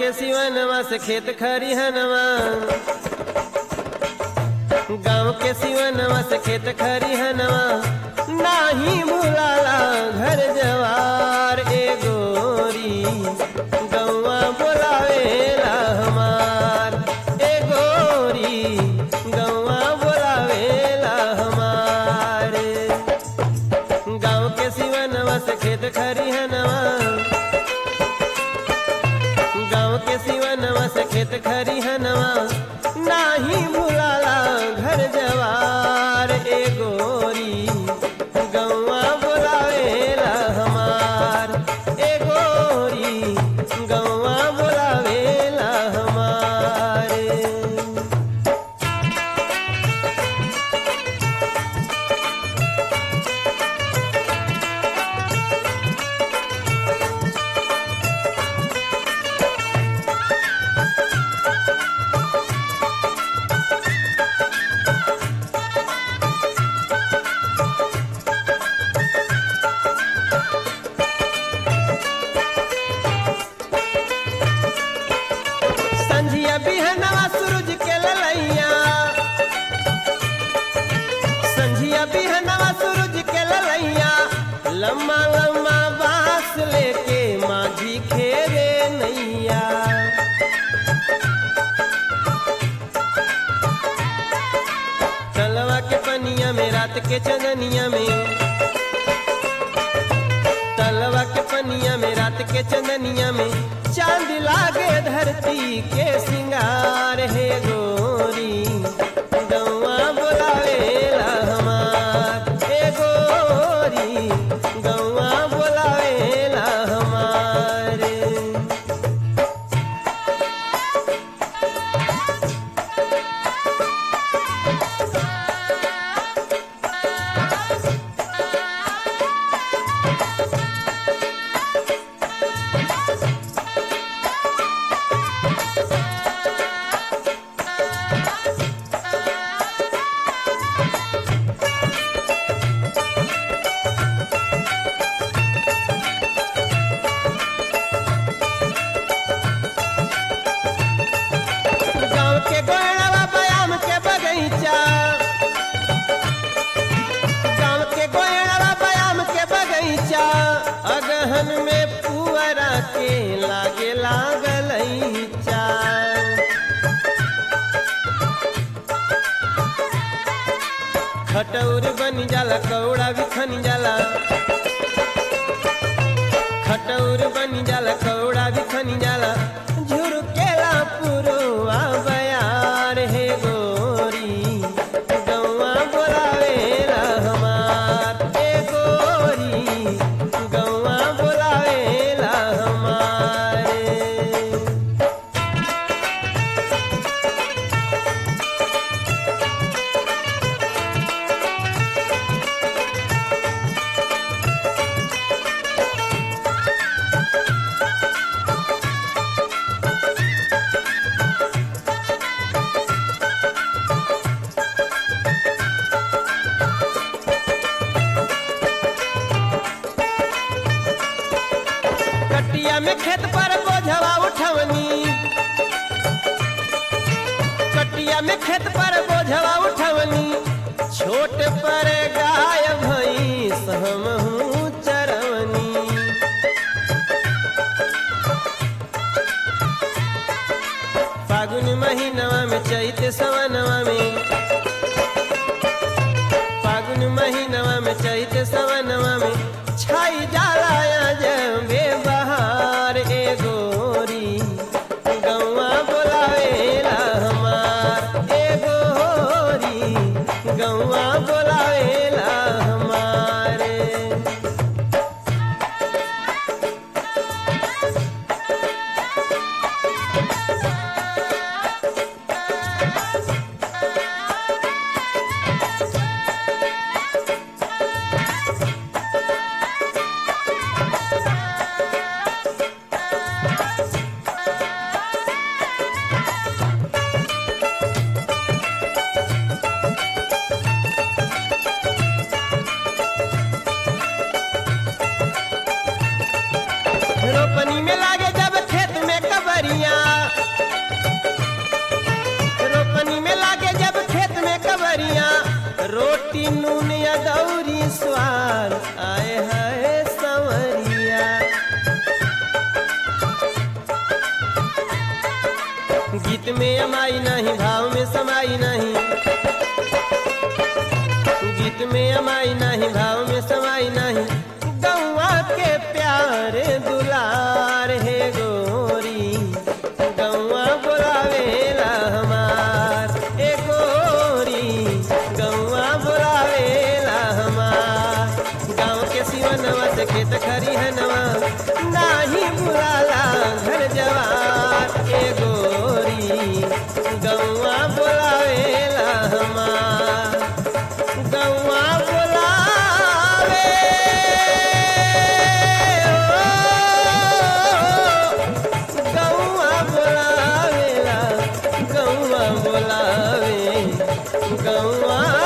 के सिवनवा से खेत खरिहनवा, गाँव के सिवनवा से खेत खरिहनवा, नाही भुलाला घर जवार ए गोरी, गौवा बोलावेला हमार ए गोरी, गौवा बोलावेला हमार। गाँव के सिवनवा से खेत खरिहनवा, गाँव के सिवनवा से खेत खरिहनवा, नाही भुलाला घर जवार ए गोरी, गौवा बोलावेला हमार ए गोरी, गौवा बोलावेला हमार। संझिया बिहनवा सूरज के ललैया, संझिया बिहनवा सूरज के ललैया, लम्मा लम्मा बांस लेके माझी खेरे नैया। तलवा के पनिया में रात के चंदनिया में, तलवा के पनिया में रात के चंदनिया में, चांद लागे धरती के सिंगार है गोरी, गौवा बोलावेला हमार ए गोरी, गौवा बोलावेला हमार। गाँव के गोयड़वा बयाम के बगीचा, गाँव के गोयड़वा बयाम के बगीचा, अगहन में पुअरा के लागे लागलैचा। खटौर बन जाला कौड़ा भी खन जाला, खटौर बन जाला कौड़ा भी खन जाला, झुरकेला पुरवा बयार है गोरी, गौवा बोलावेला हमार ए गोरी, गौवा बोलावेला हमार। कटिया में खेत पर बोझवा उठवनी, कटिया में खेत पर बोझवा उठवनी, छोट पर गाय भैंस हमहू चरवनी। फागुन महीनवा में चैत सवनवा में, फागुन महीनवा में चैत सवनवा में, छाई जाला जबे बहार ए गोरी, गौवा बोलावेला हमार ए गोरी, गौवा बोलावेला हमार। नून या दौरी स्वार आए है संवरिया। गीत में अमाई नहीं भाव में समाई नहीं, गीत में अमाई नहीं भाव में समाई नहीं, गौआ के प्यारे दुलार है गोरी, गौआ बुलावेला हमार ए गोरी, गौआ बुलावेला हमार। गाँव के सिवनवा से खेत खरिहनवा नाही बुलाला घर जवार ए गोरी, गौआ बुलावेला हमार, गौआ बुलावे गौआ बुलावेला, गौआ बुलावे, गौआ